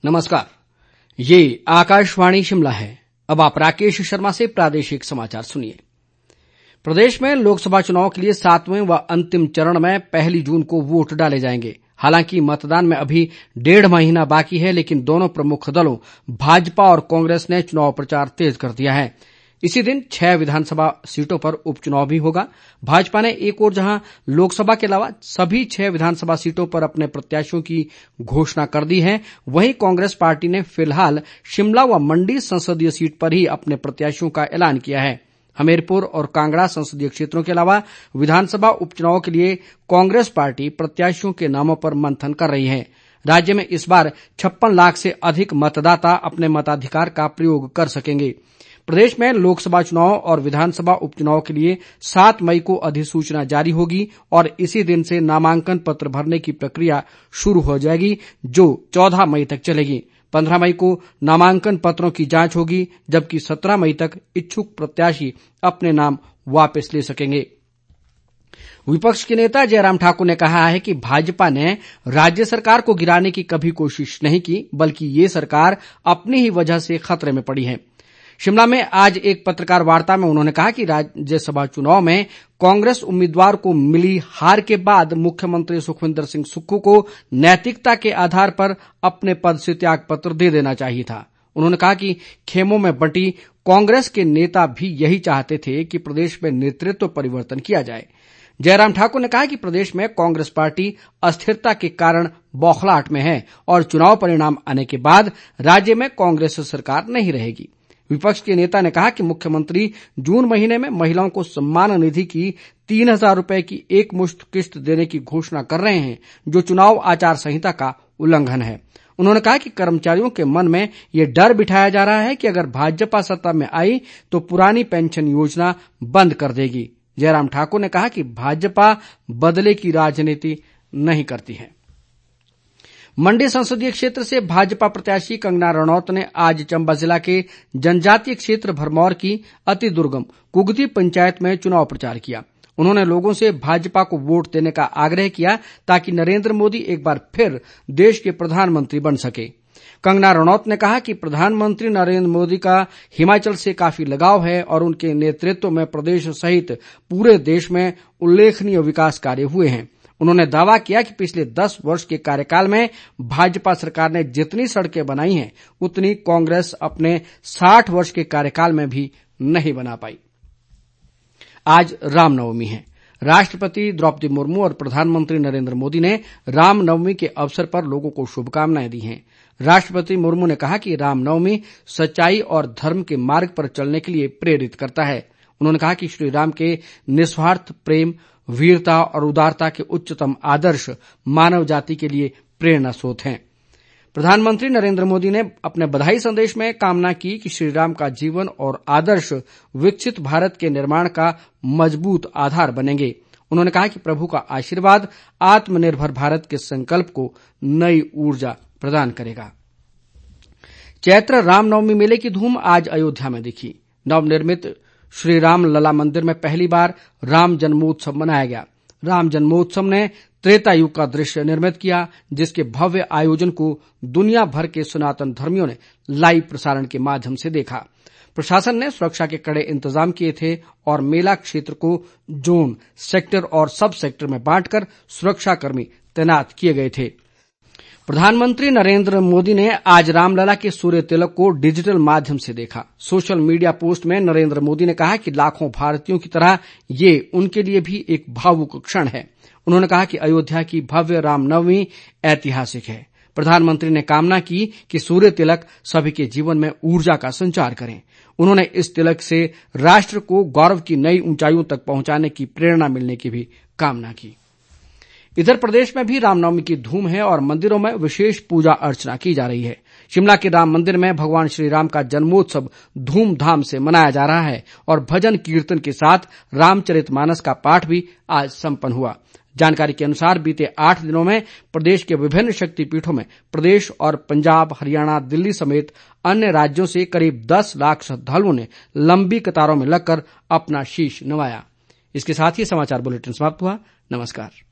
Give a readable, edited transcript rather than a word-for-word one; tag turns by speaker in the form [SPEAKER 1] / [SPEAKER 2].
[SPEAKER 1] नमस्कार, ये आकाशवाणी शिमला है। अब आप राकेश शर्मा से प्रादेशिक समाचार सुनिए। प्रदेश में लोकसभा चुनाव के लिए 7वें व अंतिम चरण में 1 जून को वोट डाले जाएंगे। हालांकि मतदान में अभी 1.5 महीना बाकी है, लेकिन दोनों प्रमुख दलों भाजपा और कांग्रेस ने चुनाव प्रचार तेज कर दिया है। इसी दिन 6 विधानसभा सीटों पर उपचुनाव भी होगा। भाजपा ने एक ओर जहां लोकसभा के अलावा सभी 6 विधानसभा सीटों पर अपने प्रत्याशियों की घोषणा कर दी है, वहीं कांग्रेस पार्टी ने फिलहाल शिमला व मंडी संसदीय सीट पर ही अपने प्रत्याशियों का ऐलान किया है। हमीरपुर और कांगड़ा संसदीय क्षेत्रों के अलावा विधानसभा उपचुनाव के लिए कांग्रेस पार्टी प्रत्याशियों के नामों पर मंथन कर रही है। राज्य में इस बार 56 लाख से अधिक मतदाता अपने मताधिकार का प्रयोग कर सकेंगे। प्रदेश में लोकसभा चुनाव और विधानसभा उपचुनाव के लिए 7 मई को अधिसूचना जारी होगी और इसी दिन से नामांकन पत्र भरने की प्रक्रिया शुरू हो जाएगी, जो 14 मई तक चलेगी। 15 मई को नामांकन पत्रों की जांच होगी, जबकि 17 मई तक इच्छुक प्रत्याशी अपने नाम वापस ले सकेंगे। विपक्ष के नेता जयराम ठाकुर ने कहा है कि भाजपा ने राज्य सरकार को गिराने की कभी कोशिश नहीं की, बल्कि ये सरकार अपनी ही वजह से खतरे में पड़ी है। शिमला में आज एक पत्रकार वार्ता में उन्होंने कहा कि राज्यसभा चुनाव में कांग्रेस उम्मीदवार को मिली हार के बाद मुख्यमंत्री सुखविंदर सिंह सुक्खू को नैतिकता के आधार पर अपने पद से त्याग पत्र दे देना चाहिए था। उन्होंने कहा कि खेमों में बंटी कांग्रेस के नेता भी यही चाहते थे कि प्रदेश में नेतृत्व परिवर्तन किया जाए। जयराम ठाकुर ने कहा कि प्रदेश में कांग्रेस पार्टी अस्थिरता के कारण बौखलाहट में है और चुनाव परिणाम आने के बाद राज्य में कांग्रेस सरकार नहीं रहेगी। विपक्ष के नेता ने कहा कि मुख्यमंत्री जून महीने में महिलाओं को सम्मान निधि की 3,000 रुपए की एकमुश्त किश्त देने की घोषणा कर रहे हैं, जो चुनाव आचार संहिता का उल्लंघन है। उन्होंने कहा कि कर्मचारियों के मन में ये डर बिठाया जा रहा है कि अगर भाजपा सत्ता में आई तो पुरानी पेंशन योजना बंद कर देगी। जयराम ठाकुर ने कहा कि भाजपा बदले की राजनीति नहीं करती है। मंडी संसदीय क्षेत्र से भाजपा प्रत्याशी कंगना रणौत ने आज चंबा जिला के जनजातीय क्षेत्र भरमौर की अति दुर्गम कुगती पंचायत में चुनाव प्रचार किया। उन्होंने लोगों से भाजपा को वोट देने का आग्रह किया ताकि नरेंद्र मोदी एक बार फिर देश के प्रधानमंत्री बन सके। कंगना रणौत ने कहा कि प्रधानमंत्री नरेंद्र मोदी का हिमाचल से काफी लगाव है और उनके नेतृत्व में प्रदेश सहित पूरे देश में उल्लेखनीय विकास कार्य हुए हैं। उन्होंने दावा किया कि पिछले 10 वर्ष के कार्यकाल में भाजपा सरकार ने जितनी सड़कें बनाई हैं, उतनी कांग्रेस अपने 60 वर्ष के कार्यकाल में भी नहीं बना पाई। आज रामनवमी है। राष्ट्रपति द्रौपदी मुर्मू और प्रधानमंत्री नरेंद्र मोदी ने रामनवमी के अवसर पर लोगों को शुभकामनाएं दी हैं। राष्ट्रपति मुर्मू ने कहा कि रामनवमी सच्चाई और धर्म के मार्ग पर चलने के लिए प्रेरित करता है। उन्होंने कहा कि श्री राम के निस्वार्थ प्रेम, वीरता और उदारता के उच्चतम आदर्श मानव जाति के लिए प्रेरणा स्रोत हैं। प्रधानमंत्री नरेंद्र मोदी ने अपने बधाई संदेश में कामना की कि श्री राम का जीवन और आदर्श विकसित भारत के निर्माण का मजबूत आधार बनेंगे। उन्होंने कहा कि प्रभु का आशीर्वाद आत्मनिर्भर भारत के संकल्प को नई ऊर्जा प्रदान करेगा। चैत्र रामनवमी मेले की धूम आज अयोध्या में दिखी। नवनिर्मित श्री राम लला मंदिर में पहली बार राम जन्मोत्सव मनाया गया। राम जन्मोत्सव ने त्रेता युग का दृश्य निर्मित किया, जिसके भव्य आयोजन को दुनिया भर के सनातन धर्मियों ने लाइव प्रसारण के माध्यम से देखा। प्रशासन ने सुरक्षा के कड़े इंतजाम किए थे और मेला क्षेत्र को जोन, सेक्टर और सब सेक्टर में बांटकर सुरक्षा कर्मी तैनात किए गए थे। प्रधानमंत्री नरेंद्र मोदी ने आज रामलला के सूर्य तिलक को डिजिटल माध्यम से देखा। सोशल मीडिया पोस्ट में नरेंद्र मोदी ने कहा कि लाखों भारतीयों की तरह ये उनके लिए भी एक भावुक क्षण है। उन्होंने कहा कि अयोध्या की भव्य रामनवमी ऐतिहासिक है। प्रधानमंत्री ने कामना की कि सूर्य तिलक सभी के जीवन में ऊर्जा का संचार करें। उन्होंने इस तिलक से राष्ट्र को गौरव की नई ऊंचाइयों तक पहुंचाने की प्रेरणा मिलने की भी कामना की। इधर प्रदेश में भी रामनवमी की धूम है और मंदिरों में विशेष पूजा अर्चना की जा रही है। शिमला के राम मंदिर में भगवान श्री राम का जन्मोत्सव धूमधाम से मनाया जा रहा है और भजन कीर्तन के साथ रामचरितमानस का पाठ भी आज संपन्न हुआ। जानकारी के अनुसार बीते 8 दिनों में प्रदेश के विभिन्न शक्तिपीठों में प्रदेश और पंजाब, हरियाणा, दिल्ली समेत अन्य राज्यों से करीब 10 लाख श्रद्धालुओं ने लंबी कतारों में लगकर अपना शीश नवाया। इसके साथ ही समाचार बुलेटिन समाप्त हुआ। नमस्कार।